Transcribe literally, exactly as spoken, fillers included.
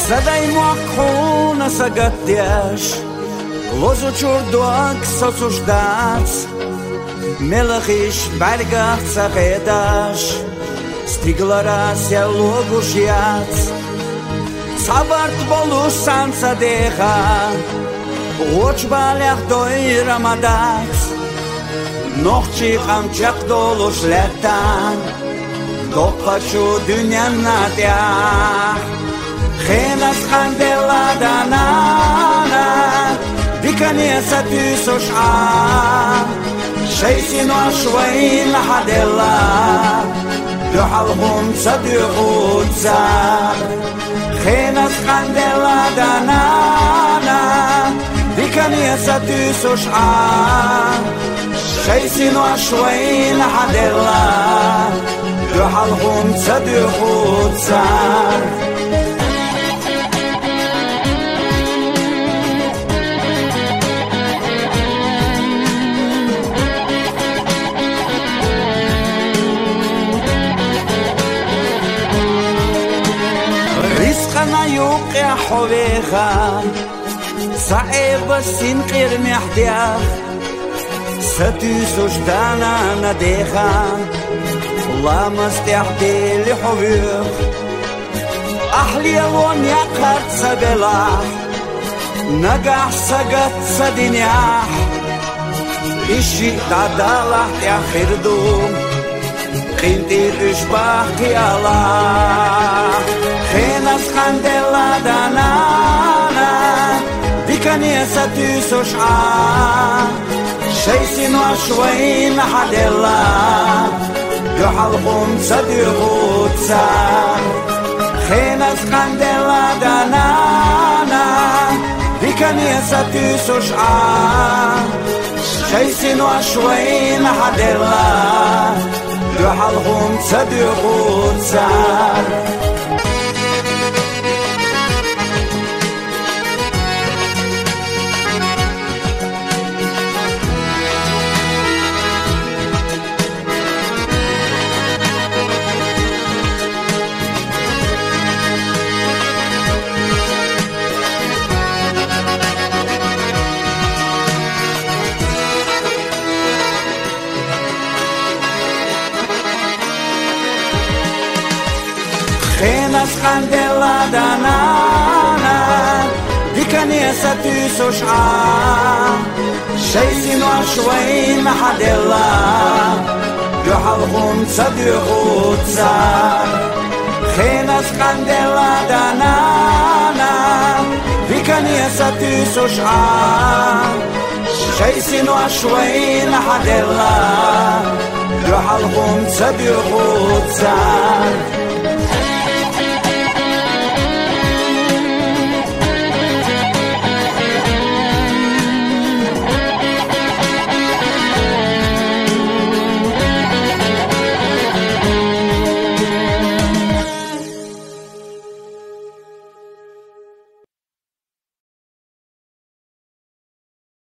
Zadaj moakuna sagatjash Lozu churduak sosushdaats Melachish bargach zachedash Stiglaras ya logushiats Sabart bolus sansadecha Watch balach doi ramadats Noch chicham chakdolus letan Doch хочу dünyan nadya Chenas chandela danana Dikanesa tüsosha Sheisino ashwain lahadela Duhalhum tzaduchutza Chenas chandela danana Dikanesa tüsosha Sheisino ashwain lahadela Duhalhum tzaduchutza Rizqana yuqi hovecha Sa'eb sinqir mehdiach Satusosh dana nadecha Lama stihdi lihuvich Ahli alon yakart sabelach Nagah sagat sadinyah Ishi tadalah yachirdum Kintir ishbach ki Allah Chenas chandela danana Dikanesa tüsosha Sheisino ashwain hadela Duhalhum tzaduchutza Chenas chandela danana Dikanesa tüsosha Sheisino ashwain hadela Duhalhum tzaduchutza Chenas chandela danana Dikanesa tüsosha Sheisino ashwain hadela Duhalhum tzaduchutza Chenas chandela danana Dikanesa tüsosha Sheisino ashwain hadela Duhalhum tzaduchutza